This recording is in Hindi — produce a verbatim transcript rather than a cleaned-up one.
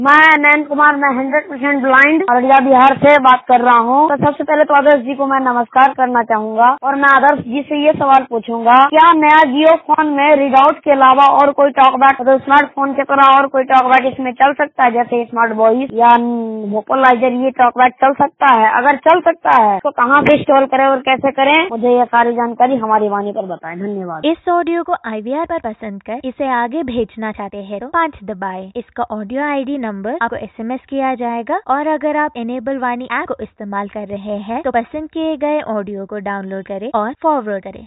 मैं नयन कुमार, मैं hundred percent blind Araria Bihar से बात कर रहा हूँ। तो सबसे पहले तो आदर्श जी को मैं नमस्कार करना चाहूंगा और मैं आदर्श जी से ये सवाल पूछूंगा, क्या नया जियो फोन में रीड आउट के अलावा और कोई टॉकबैक मतलब स्मार्टफोन की तरह और कोई टॉकबैक इसमें चल सकता है, जैसे स्मार्ट वॉइस या वोकलाइजर, ये टॉकबैक चल सकता है? अगर चल सकता है तो कहाँ से इंस्टॉल करें और कैसे करें? मुझे ये सारी जानकारी हमारी वाणी पर बताएं। धन्यवाद। इस ऑडियो को आई वी आर पर पसंद कर इसे आगे भेजना चाहते हैं तो पाँच दबाएं। इसका ऑडियो आई डी नंबर आपको एस एम एस किया जाएगा और अगर आप इनेबल वाणी ऐप को इस्तेमाल कर रहे हैं तो पसंद किए गए ऑडियो को डाउनलोड करें और फॉरवर्ड करें।